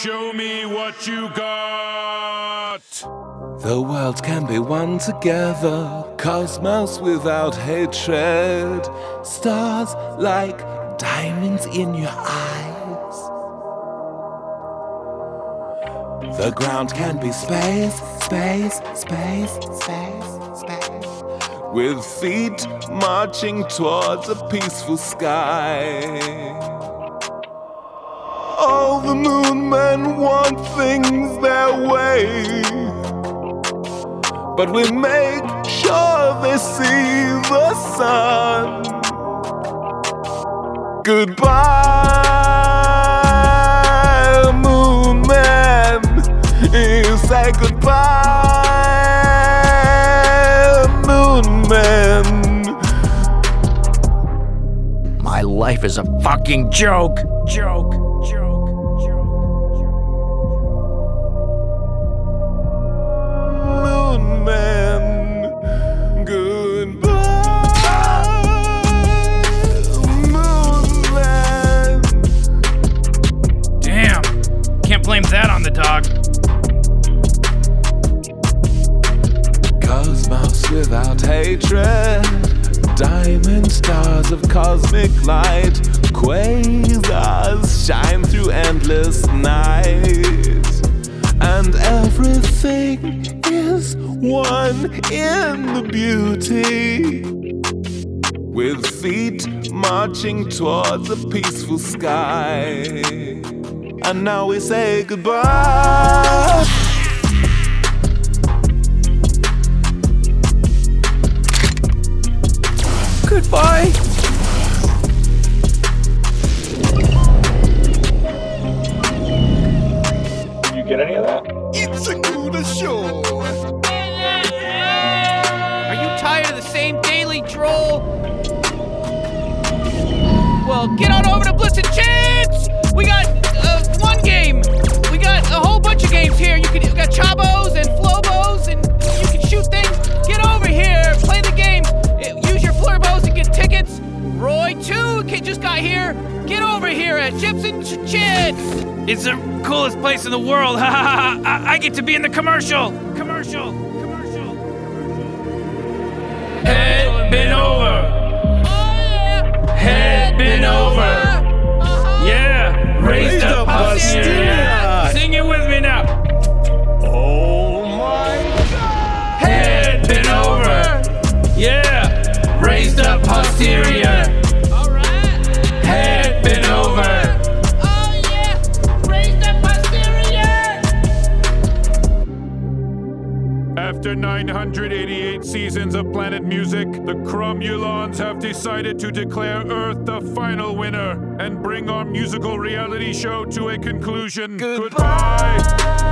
show me what you got. The world can be one together, cosmos without hatred, stars like diamonds in your eyes. The ground can be space, space, space, space, space, with feet marching towards a peaceful sky. All the moon men want things their way, but we make sure they see the sun. Goodbye, moon man. You say goodbye, moon man. My life is a fucking joke. Joke. Blame that on the dog. Cosmos without hatred, diamond stars of cosmic light, quasars shine through endless nights, and everything is one in the beauty, with feet marching towards a peaceful sky. And now we say goodbye. Goodbye. Did you get any of that? It's a good show. Are you tired of the same daily droll? Well, get on over to Blitz and Chance! We got one game. We got a whole bunch of games here. You got Chabos and Flobos, and you can shoot things. Get over here, play the games. Use your Flurbos and get tickets. Roy, too, just got here. Get over here at Chips and Chits. It's the coolest place in the world. I get to be in the commercial. Head been over. Oh, yeah. Head been over. Yeah. Raised up posterior. Sing it with me now. Oh my God. Head been over. Yeah. Raised up posterior. All right. Head been over. Oh, yeah. Raise that posterior. After 988 seasons of Planet Music, the Cromulons have decided to declare Earth the final winner and bring our musical reality show to a conclusion. Goodbye.